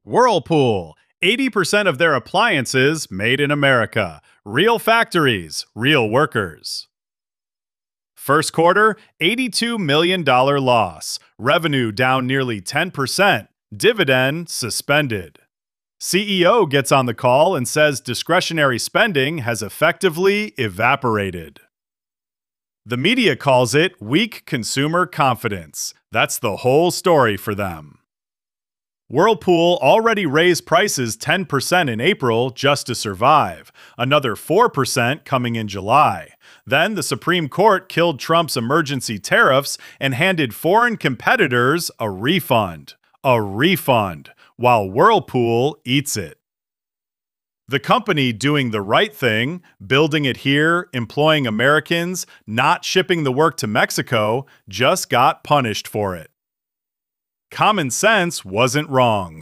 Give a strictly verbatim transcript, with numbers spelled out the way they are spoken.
Whirlpool, eighty percent of their appliances made in America. Real factories, real workers. First quarter, eighty-two million dollars loss. Revenue down nearly ten percent. Dividend suspended. C E O gets on the call and says discretionary spending has effectively evaporated. The media calls it weak consumer confidence. That's the whole story for them. Whirlpool already raised prices ten percent in April just to survive, another four percent coming in July. Then the Supreme Court killed Trump's emergency tariffs and handed foreign competitors a refund. A refund, while Whirlpool eats it. The company doing the right thing, building it here, employing Americans, not shipping the work to Mexico, just got punished for it. Common sense wasn't wrong.